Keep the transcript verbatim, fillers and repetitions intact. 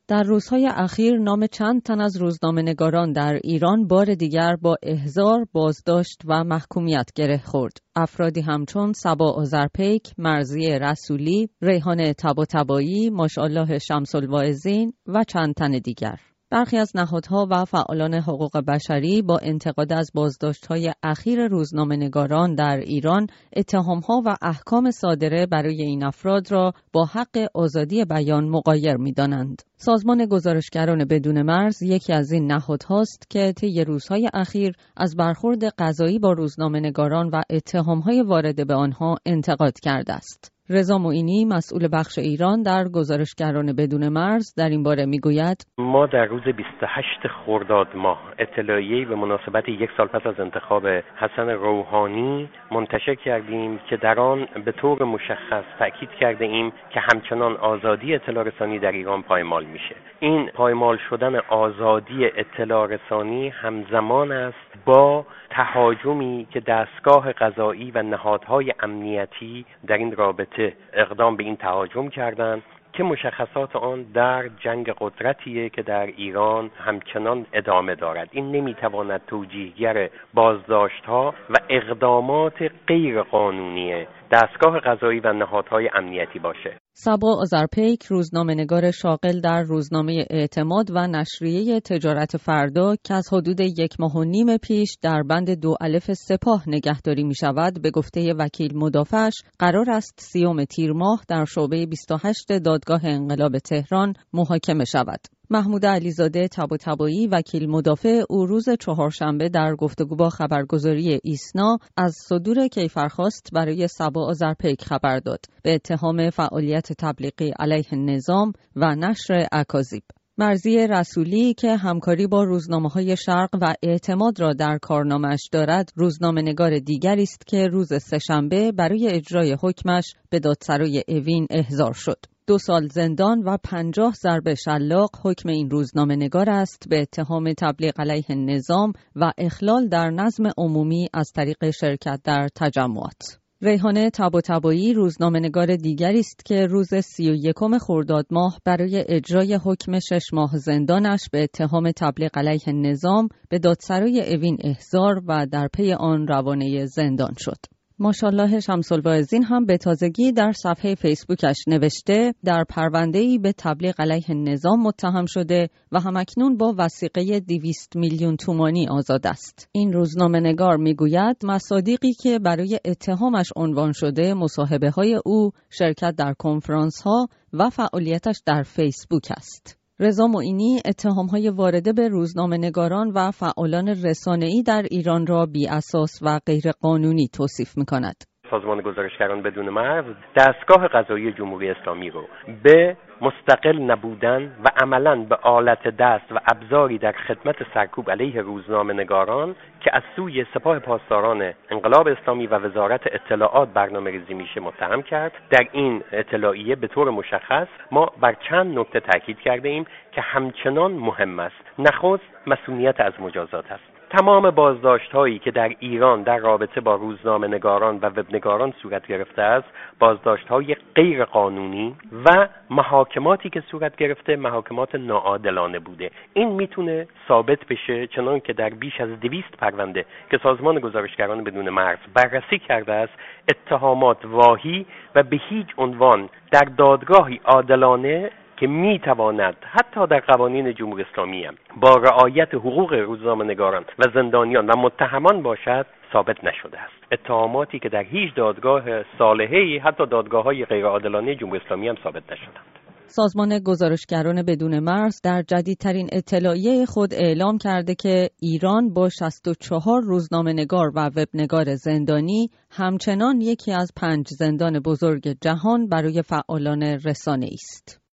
در روزهای اخیر نام چند تن از روزنامه‌نگاران در ایران بار دیگر با احضار، بازداشت و محکومیت گره خورد. افرادی همچون صبا آذرپیک، مرضیه رسولی، ریحانه طباطبایی، ماشاءالله شمس‌الواعظین و چند تن دیگر. برخی از نهادها و فعالان حقوق بشری با انتقاد از بازداشت‌های اخیر روزنامه‌نگاران در ایران، اتهام‌ها و احکام صادره برای این افراد را با حق آزادی بیان مغایر می‌دانند. سازمان گزارشگران بدون مرز یکی از این نهادهاست که طی روزهای اخیر از برخورد قضایی با روزنامه‌نگاران و اتهام‌های وارده به آنها انتقاد کرده است. رضا معینی مسئول بخش ایران در گزارشگران بدون مرز در این باره میگوید: ما در روز بیست و هشتم خرداد ماه اطلاعیه‌ای به مناسبت یک سال پس از انتخاب حسن روحانی منتشر کردیم که در آن به طور مشخص تأکید کرده ایم که همچنان آزادی اطلاع رسانی در ایران پایمال میشه. این پایمال شدن آزادی اطلاع رسانی همزمان است با تهاجمی که دستگاه قضایی و نهادهای امنیتی در این رابطه اقدام به این تهاجم کردند که مشخصات آن در جنگ قدرتیه که در ایران همچنان ادامه دارد. این نمیتواند توجیهگر بازداشت‌ها و اقدامات غیر قانونی دستگاه قضایی و نهادهای امنیتی باشه. صبا آذرپیک روزنامه‌نگار شاغل در روزنامه اعتماد و نشریه تجارت فردا که از حدود یک ماه و نیم پیش در بند دو الف سپاه نگهداری می شود، به گفته وکیل مدافعش قرار است سیوم تیر ماه در شعبه بیست و هشت دادگاه انقلاب تهران محاکمه شود. محمود علیزاده طباطبایی وکیل مدافع او روز چهارشنبه در گفتگو با خبرگزاری ایسنا از صدور کیفرخواست برای صبا آذرپیک خبر داد به اتهام فعالیت تبلیغی علیه نظام و نشر اکاذیب. مرضیه رسولی که همکاری با روزنامه‌های شرق و اعتماد را در کارنامه‌اش دارد، روزنامه‌نگار دیگری است که روز سه‌شنبه برای اجرای حکمش به دادسرای اوین احضار شد. دو سال زندان و پنجاه ضرب شلاق حکم این روزنامه‌نگار است به اتهام تبلیغ علیه نظام و اخلال در نظم عمومی از طریق شرکت در تجمعات. ریحانه طباطبایی روزنامه‌نگار دیگری است که روز سی و یکم خرداد ماه برای اجرای حکم شش ماه زندانش به اتهام تبلیغ علیه نظام به دادسرای اوین احضار و در پی آن روانه زندان شد. ماشاءالله شمس‌الواعظین هم به تازگی در صفحه فیسبوکش نوشته در پرونده‌ای به تبلیغ علیه نظام متهم شده و همکنون با وثیقه دویست میلیون تومانی آزاد است. این روزنامه‌نگار میگوید مصادیقی که برای اتهامش عنوان شده مصاحبه‌های او، شرکت در کنفرانس‌ها و فعالیتش در فیسبوک است. رضا معینی اتهام‌های وارده به روزنامه‌نگاران و فعالان رسانه‌ای در ایران را بی‌اساس و غیرقانونی توصیف می‌کند. سازمان گزارشگران بدون مرز دستگاه قضایی جمهوری اسلامی رو به مستقل نبودن و عملاً به آلت دست و ابزاری در خدمت سرکوب علیه روزنامه‌نگاران که از سوی سپاه پاسداران انقلاب اسلامی و وزارت اطلاعات برنامه‌ریزی میشه متهم کرد. در این اطلاعیه به طور مشخص ما بر چند نکته تاکید کرده ایم که همچنان مهم است. نخست مسئولیت از مجازات است. تمام بازداشت‌هایی که در ایران در رابطه با روزنامه‌نگاران و وبنگاران صورت گرفته است، بازداشت‌های غیر قانونی و محاکماتی که صورت گرفته محاکمات ناعادلانه بوده. این میتونه ثابت بشه چنان که در بیش از دویست پرونده که سازمان گزارشگران بدون مرز بررسی کرده است، اتهامات واهی و به هیچ عنوان در دادگاهی عادلانه که میتواند حتی در قوانین جمهوری اسلامی هم با رعایت حقوق روزنامه‌نگاران و زندانیان و متهمان باشد ثابت نشده است. اتهاماتی که در هیچ دادگاه صالحه‌ای حتی دادگاه‌های غیرعادلانه جمهوری اسلامی هم ثابت نشدند. سازمان گزارشگران بدون مرز در جدیدترین اطلاعیه خود اعلام کرده که ایران با شصت و چهار روزنامه‌نگار و وبنگار زندانی همچنان یکی از پنج زندان بزرگ جهان برای فعالان رسانه‌ای است.